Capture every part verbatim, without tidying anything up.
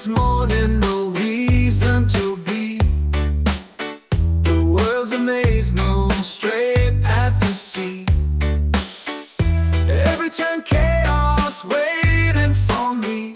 this morning, no reason to be. The world's a maze, no straight path to see. Every turn chaos waiting for me.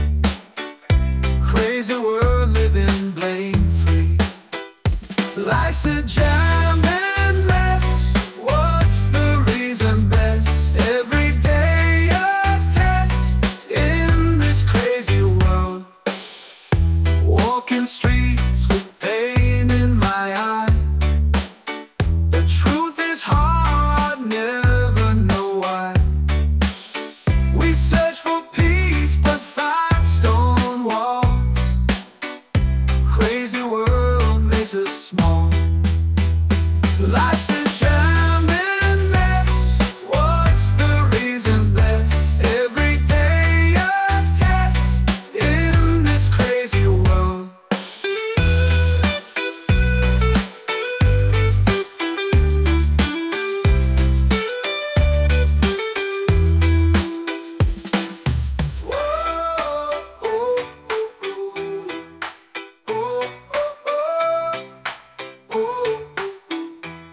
Crazy world living blame free. Life's a jam and mess. What's the reason best? Every day a test in this crazy world. Walking streets with pain in my eye. The truth is hard, never know why. We search for peace but find stone walls. Crazy world makes us small. Life's a jam and mess. What's the reason best? Every day a test in this crazy world. Whoa, oh, oh, oh, oh, oh, oh.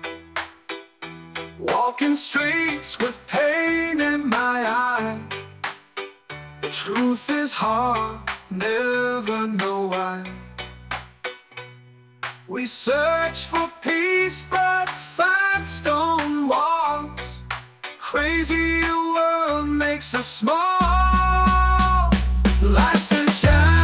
Walking streets with pain in my eye. The truth is hard, never know why. We search for peace but find stone walls. Crazy world makes us small. Life's a jam.